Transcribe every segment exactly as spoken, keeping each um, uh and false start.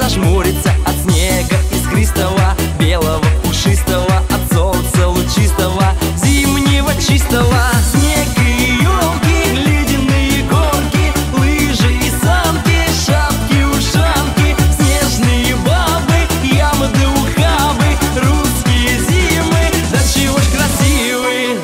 зажмурится от снега искристого, белого, пушистого, от солнца лучистого, зимнего чистого. Снег и елки, ледяные горки, лыжи и санки, шапки, ушанки, снежные бабы, ямы да ухабы, русские зимы, да чего ж красивые.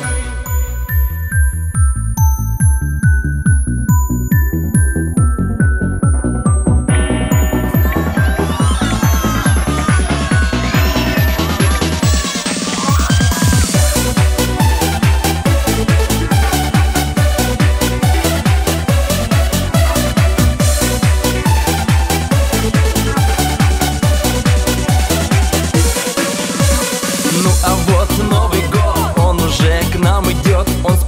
Ну а вот Новый год, он уже к нам идет, он